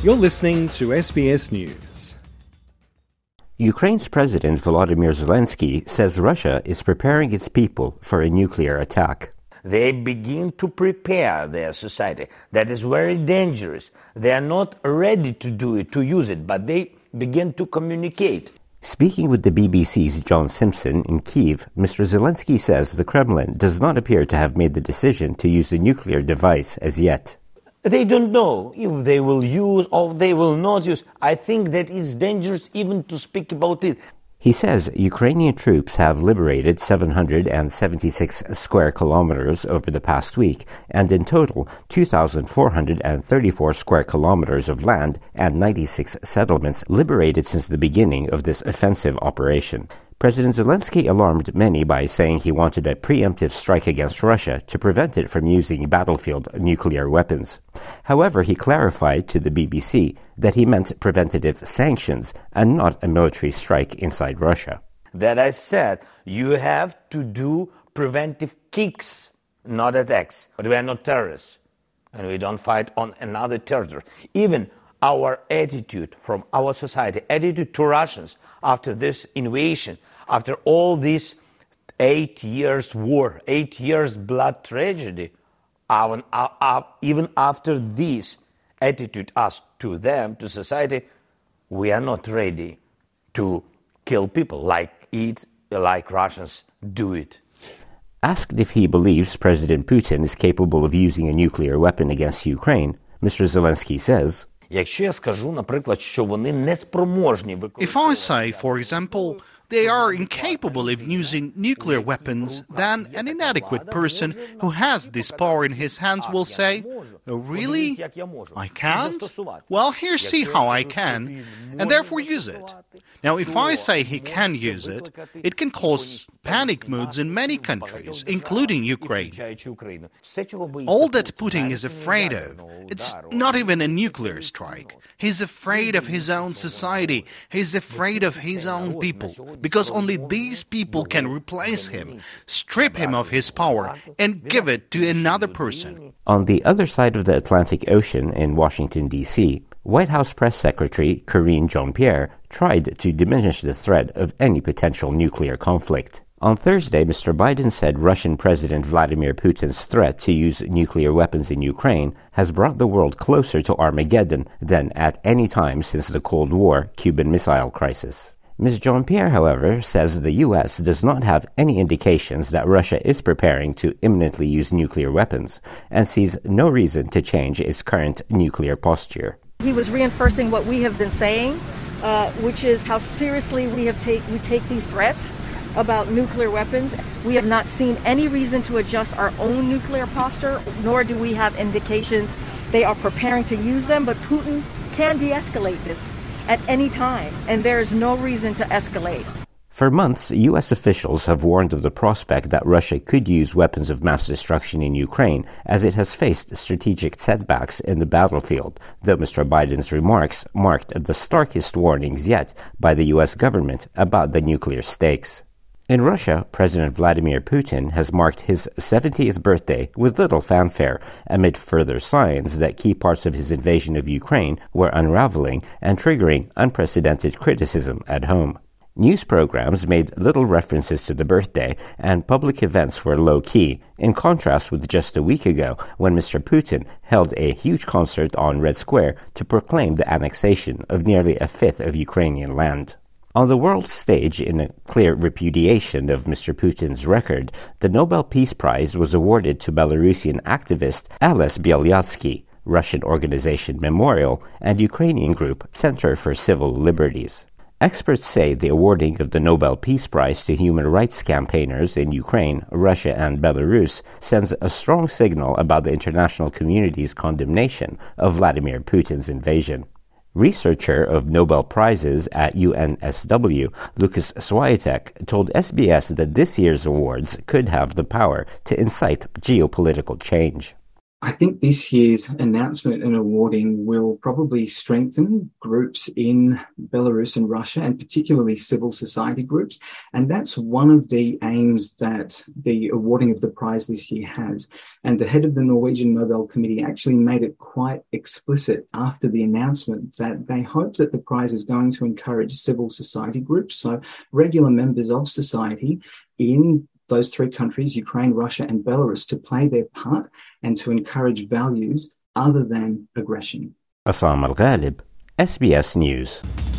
You're listening to SBS News. Ukraine's President Volodymyr Zelensky says Russia is preparing its people for a nuclear attack. They begin to prepare their society. That is very dangerous. They are not ready to do it, to use it, but they begin to communicate. Speaking with the BBC's John Simpson in Kyiv, Mr. Zelensky says the Kremlin does not appear to have made the decision to use the nuclear device as yet. They don't know if they will use or they will not use. I think that it's dangerous even to speak about it. He says Ukrainian troops have liberated 776 square kilometers over the past week, and in total 2,434 square kilometers of land and 96 settlements liberated since the beginning of this offensive operation. President Zelensky alarmed many by saying he wanted a preemptive strike against Russia to prevent it from using battlefield nuclear weapons. However, he clarified to the BBC that he meant preventative sanctions and not a military strike inside Russia. That I said, you have to do preventive kicks, not attacks. But we are not terrorists, and we don't fight on another territory. Even our attitude from our society, attitude to Russians after this invasion, after all this 8 years war, 8 years blood tragedy, even after this attitude us to them, to society, we are not ready to kill people like Russians do it. Asked if he believes President Putin is capable of using a nuclear weapon against Ukraine, Mr. Zelensky says, If I say, for example, they are incapable of using nuclear weapons, then an inadequate person who has this power in his hands will say, "Oh, really? I can't? Well, here, see how I can," and therefore use it. Now, if I say he can use it, it can cause panic moods in many countries, including Ukraine. All that Putin is afraid of, it's not even a nuclear strike. He's afraid of his own society. He's afraid of his own people, because only these people can replace him, strip him of his power, and give it to another person. On the other side of the Atlantic Ocean in Washington, D.C., White House Press Secretary Karine Jean-Pierre tried to diminish the threat of any potential nuclear conflict. On Thursday, Mr. Biden said Russian President Vladimir Putin's threat to use nuclear weapons in Ukraine has brought the world closer to Armageddon than at any time since the Cold War Cuban Missile Crisis. Ms. Jean-Pierre, however, says the U.S. does not have any indications that Russia is preparing to imminently use nuclear weapons and sees no reason to change its current nuclear posture. He was reinforcing what we have been saying, which is how seriously we take these threats about nuclear weapons. We have not seen any reason to adjust our own nuclear posture, nor do we have indications they are preparing to use them, but Putin can de-escalate this at any time, and there is no reason to escalate. For months, U.S. officials have warned of the prospect that Russia could use weapons of mass destruction in Ukraine, as it has faced strategic setbacks in the battlefield, though Mr. Biden's remarks marked the starkest warnings yet by the U.S. government about the nuclear stakes. In Russia, President Vladimir Putin has marked his 70th birthday with little fanfare, amid further signs that key parts of his invasion of Ukraine were unraveling and triggering unprecedented criticism at home. News programs made little references to the birthday, and public events were low-key, in contrast with just a week ago when Mr. Putin held a huge concert on Red Square to proclaim the annexation of nearly a fifth of Ukrainian land. On the world stage, in a clear repudiation of Mr. Putin's record, the Nobel Peace Prize was awarded to Belarusian activist Ales Bialyatsky, Russian organization Memorial, and Ukrainian group Center for Civil Liberties. Experts say the awarding of the Nobel Peace Prize to human rights campaigners in Ukraine, Russia, and Belarus sends a strong signal about the international community's condemnation of Vladimir Putin's invasion. Researcher of Nobel Prizes at UNSW, Lucas Swiatek, told SBS that this year's awards could have the power to incite geopolitical change. I think this year's announcement and awarding will probably strengthen groups in Belarus and Russia, and particularly civil society groups. And that's one of the aims that the awarding of the prize this year has. And the head of the Norwegian Nobel Committee actually made it quite explicit after the announcement that they hope that the prize is going to encourage civil society groups, so regular members of society in those three countries, Ukraine, Russia, and Belarus, to play their part and to encourage values other than aggression. Assam Al-Ghalib, SBS News.